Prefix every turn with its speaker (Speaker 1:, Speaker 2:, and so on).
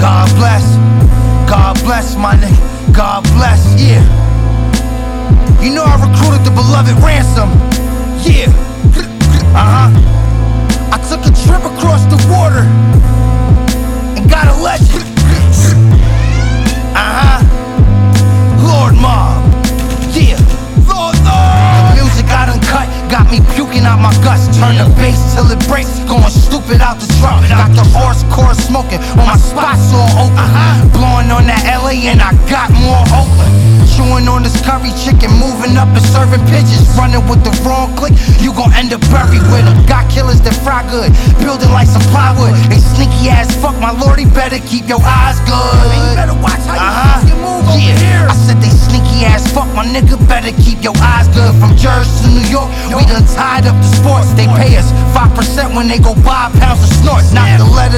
Speaker 1: God bless my nigga, God bless, yeah. You know I recruited the beloved Ransom, yeah. I took a trip across the water and got a legend. Lord Mob, yeah. Lord. The music I done cut got me puking out my guts. Turn the bass till it breaks, going stupid out the truck. Got the horse core smoking on my spots all open. Blowing on that LA and I got more Oakland. Chewing on this curry chicken, moving up and serving pigeons. Running with the wrong click, you gon' end up buried with them. Got killers that fry good, building like some plywood. They sneaky ass fuck, my lordy, better keep your eyes good. You better watch how you move over here. I said they sneaky ass fuck, my nigga, better keep your eyes good. From Jersey to New York, we done tied up the sports. They pay us 5% when they go buy pounds of snorts. Not the letter